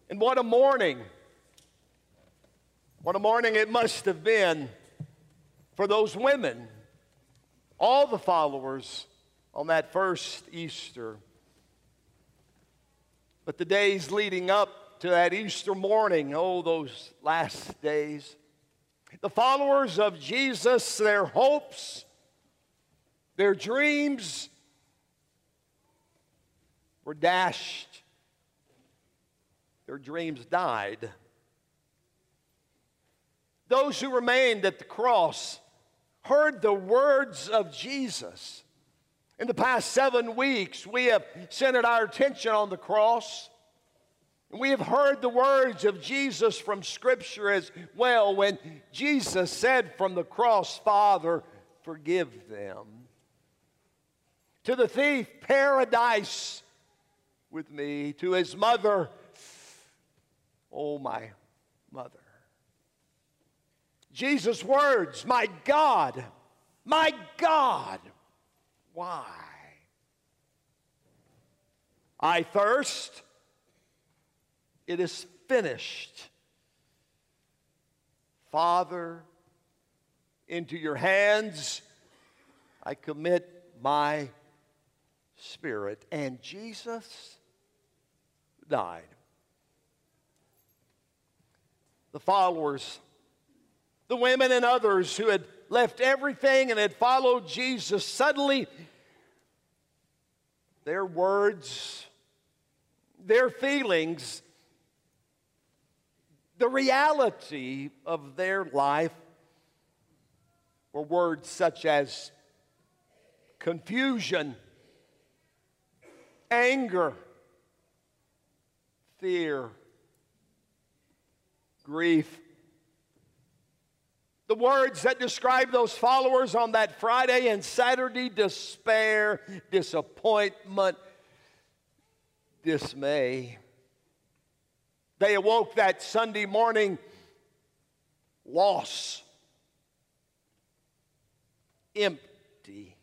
And what a morning. What a morning it must have been for those women, all the followers on that first Easter. But the days leading up to that Easter morning, oh, those last days, the followers of Jesus, their hopes, their dreams were dashed. Their dreams died. Those who remained at the cross heard the words of Jesus. In the past 7 weeks, we have centered our attention on the cross. And we have heard the words of Jesus from Scripture as well when Jesus said from the cross, "Father, forgive them." To the thief, paradise with me. To his mother, oh, my mother. Jesus' words, my God, why? I thirst, it is finished. Father, into your hands I commit my spirit. And Jesus died. The followers, the women and others who had left everything and had followed Jesus, suddenly their words, their feelings, the reality of their life were words such as confusion, anger, fear, grief. The words that describe those followers on that Friday and Saturday: despair, disappointment, dismay. They awoke that Sunday morning loss, empty,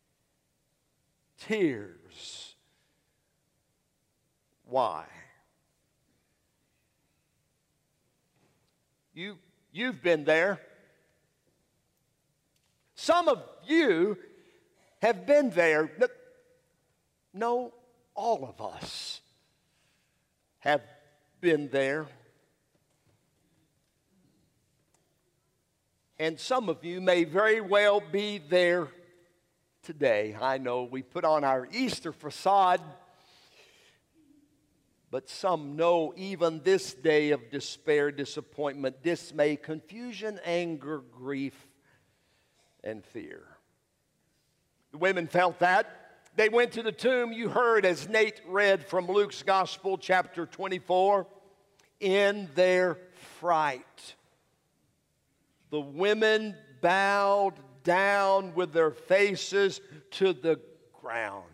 tears. Why? You've been there. Some of you have been there. No, all of us have been there. And some of you may very well be there today. I know we put on our Easter facade, but some know even this day of despair, disappointment, dismay, confusion, anger, grief, and fear. The women felt that. They went to the tomb. You heard as Nate read from Luke's Gospel, chapter 24. In their fright, the women bowed down with their faces to the ground.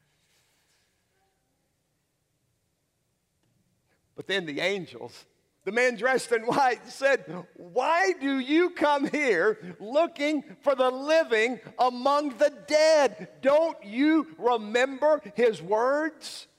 But then the angels, the men dressed in white, said, "Why do you come here looking for the living among the dead? Don't you remember his words?"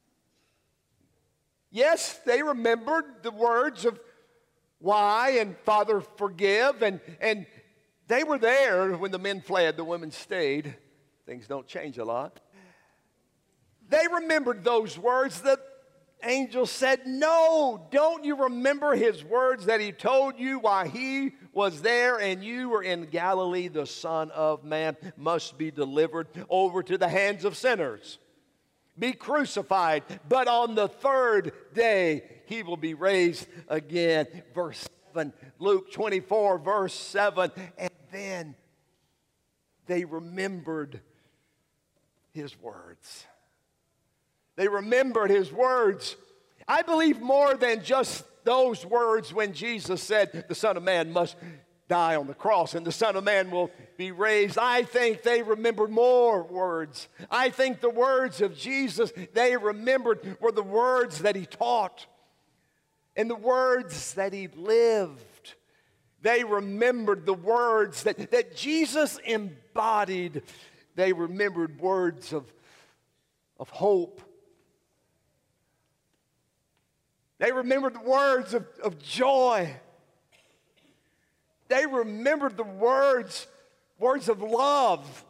Yes, they remembered the words of why and Father, forgive. And they were there when the men fled, the women stayed. Things don't change a lot. They remembered those words. The angel said, "No, don't you remember his words that he told you while he was there and you were in Galilee? The Son of Man must be delivered over to the hands of sinners, be crucified, but on the third day he will be raised again." Verse 7, Luke 24, verse 7. And then they remembered his words. They remembered his words. I believe more than just those words when Jesus said the Son of Man must die on the cross and the Son of Man will be raised. I think they remembered more words. I think the words of Jesus they remembered were the words that he taught and the words that he lived. They remembered the words that Jesus embodied. They remembered words of hope, They remembered the words of joy. They remembered the words of love.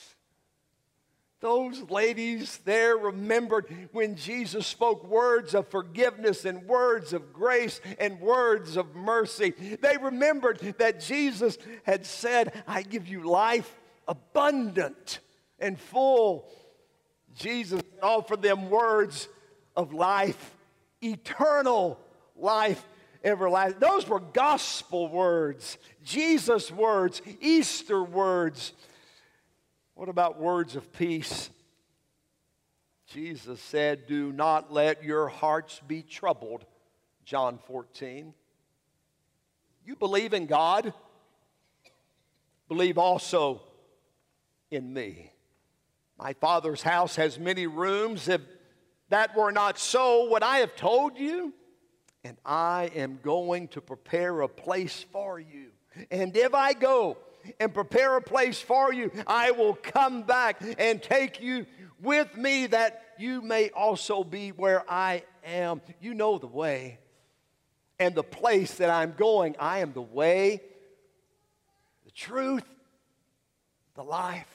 Those ladies there remembered when Jesus spoke words of forgiveness and words of grace and words of mercy. They remembered that Jesus had said, I give you life abundant and full. Jesus offered them words of life, eternal life, everlasting. Those were gospel words, Jesus words, Easter words. What about words of peace? Jesus said, do not let your hearts be troubled, John 14. You believe in God, believe also in me. My Father's house has many rooms. If that were not so, would I have told you? And I am going to prepare a place for you. And if I go and prepare a place for you, I will come back and take you with me, that you may also be where I am. You know the way and the place that I'm going. I am the way, the truth, the life.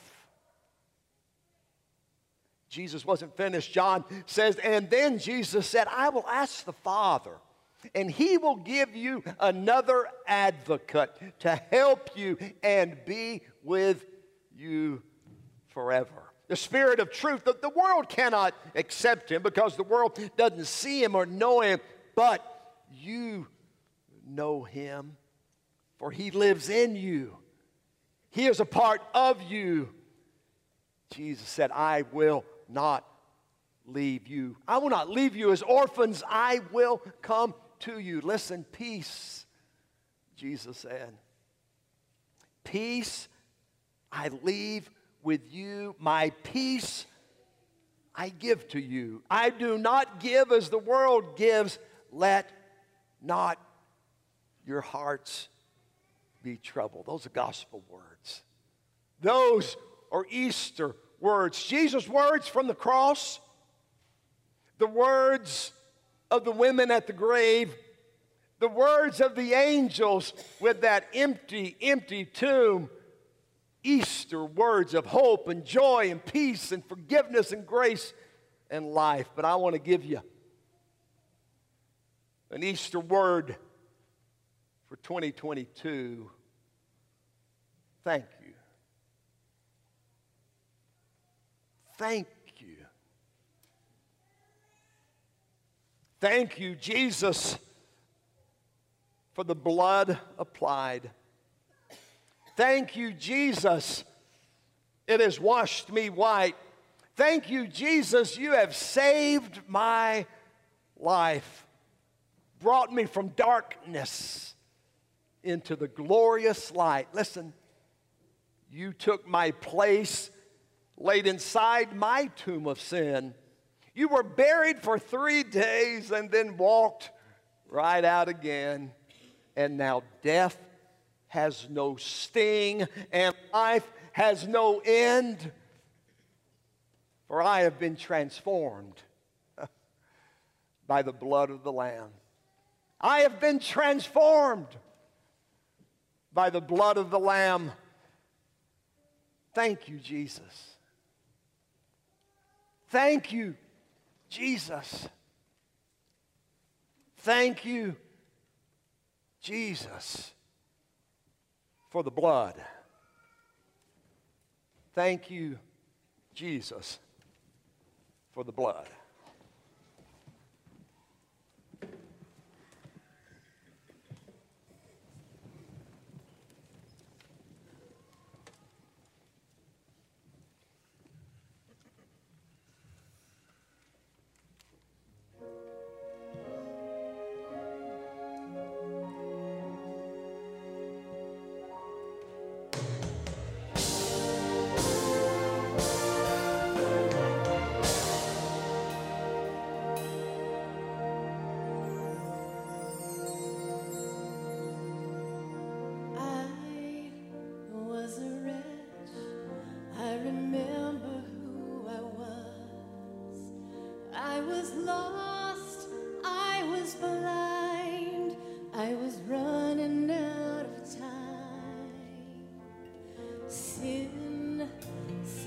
Jesus wasn't finished. John says, and then Jesus said, I will ask the Father, and he will give you another advocate to help you and be with you forever. The Spirit of truth. The world cannot accept him because the world doesn't see him or know him, but you know him, for he lives in you. He is a part of you. Jesus said, I will not leave you. I will not leave you as orphans. I will come to you. Listen, peace, Jesus said. Peace I leave with you. My peace I give to you. I do not give as the world gives. Let not your hearts be troubled. Those are gospel words. Those are Easter words. Jesus' words from the cross, the words of the women at the grave, the words of the angels with that empty tomb. Easter words of hope and joy and peace and forgiveness and grace and life. But I want to give you an Easter word for 2022. Thank you. Thank you. Thank you, Jesus, for the blood applied. Thank you, Jesus. It has washed me white. Thank you, Jesus. You have saved my life, brought me from darkness into the glorious light. Listen, you took my place, laid inside my tomb of sin. You were buried for 3 days and then walked right out again. And now death has no sting and life has no end. For I have been transformed by the blood of the Lamb. I have been transformed by the blood of the Lamb. Thank you, Jesus. Thank you, Jesus. Thank you, Jesus, for the blood. Thank you, Jesus, for the blood. I was lost, I was burned.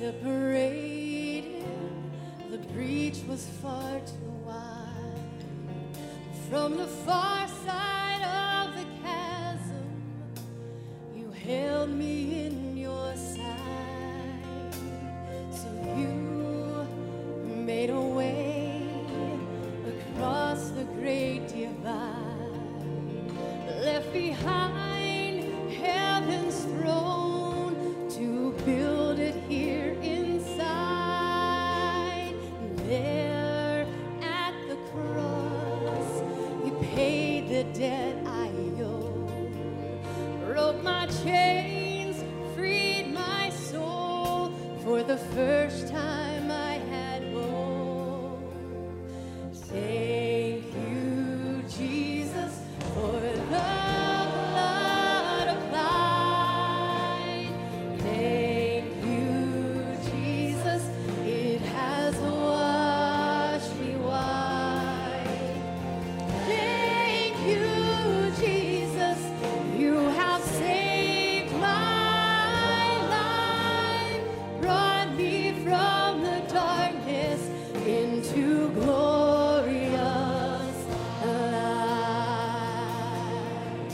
separated, the breach was far too wide. From the far side of the chasm, you held me in your side. So you made a way across the great divide, left behind heaven's throne to build it here inside. There at the cross, you paid the debt I owed, broke my chains, freed my soul. For the first time I had hope. Thank you, Jesus, for the blood applied. Thank you, Jesus, it has washed me white. Thank you, Jesus, you have saved my life, brought me from the darkness into glorious light.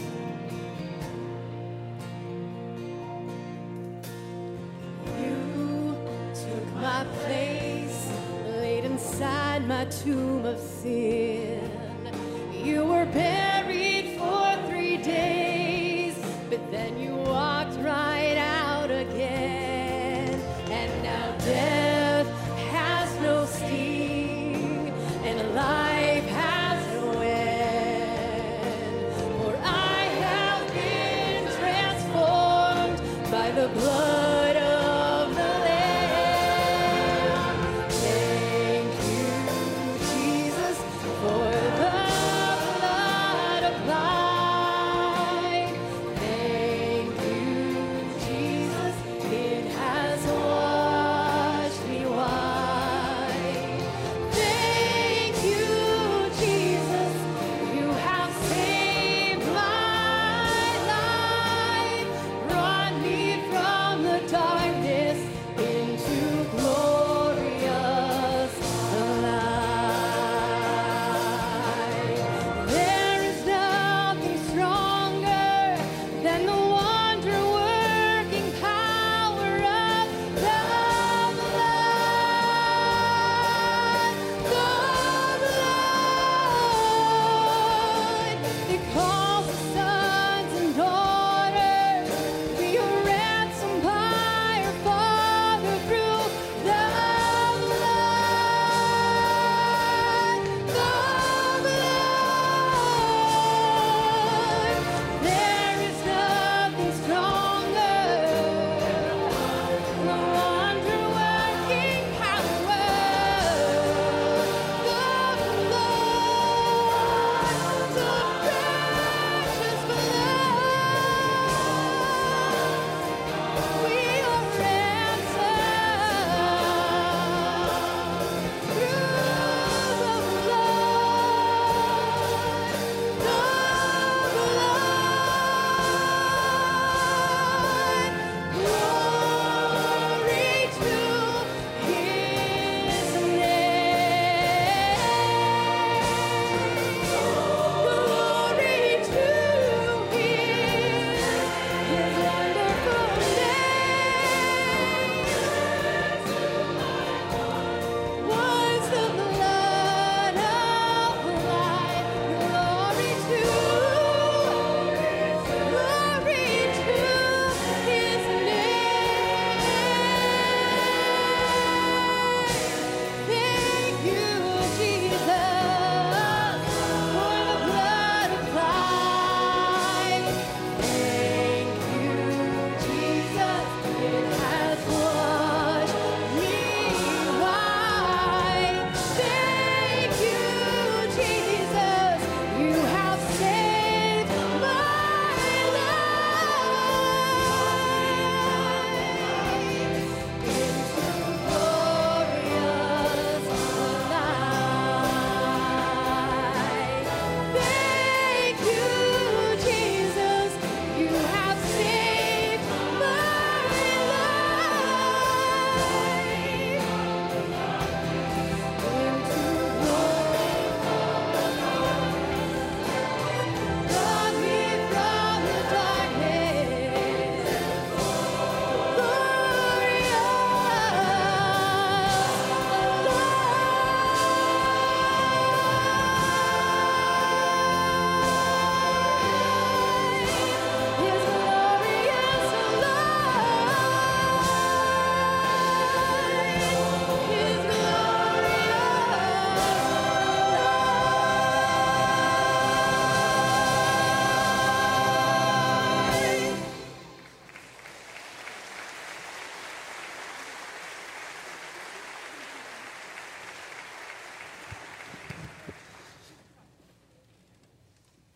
You took my place, laid inside my tomb of sin. You were buried for 3 days, but then you walked right out again. And now death has no sting, and life has no end. For I have been transformed by the blood of the Lamb. Thank you, Jesus, for the blood applied.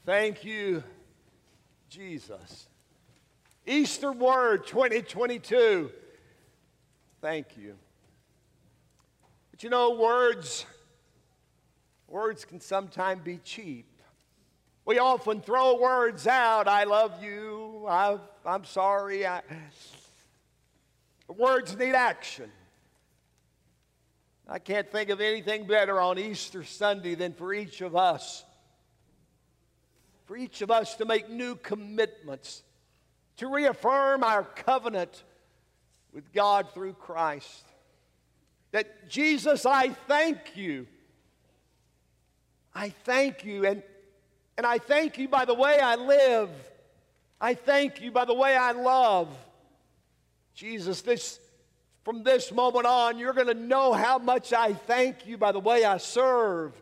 Thank you, Jesus. Easter Word 2022. Thank you. But you know, words can sometimes be cheap. We often throw words out. I love you. I'm sorry. Words need action. I can't think of anything better on Easter Sunday than for each of us to make new commitments, to reaffirm our covenant with God through Christ. That Jesus, I thank you. I thank you. And I thank you by the way I live. I thank you by the way I love. Jesus, from this moment on, you're going to know how much I thank you by the way I serve.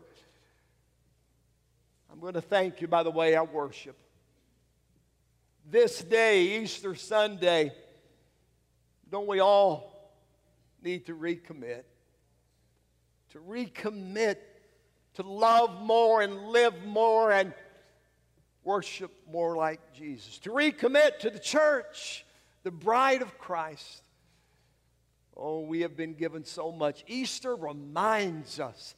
I'm going to thank you by the way I worship. This day, Easter Sunday, don't we all need to recommit? To recommit to love more and live more and worship more like Jesus. To recommit to the church, the bride of Christ. Oh, we have been given so much. Easter reminds us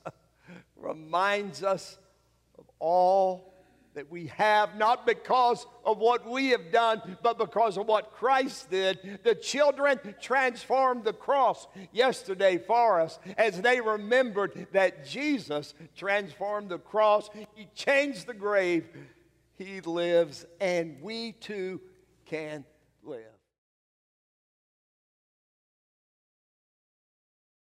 of all that we have, not because of what we have done, but because of what Christ did. The children transformed the cross yesterday for us as they remembered that Jesus transformed the cross. He changed the grave. He lives, and we too can live.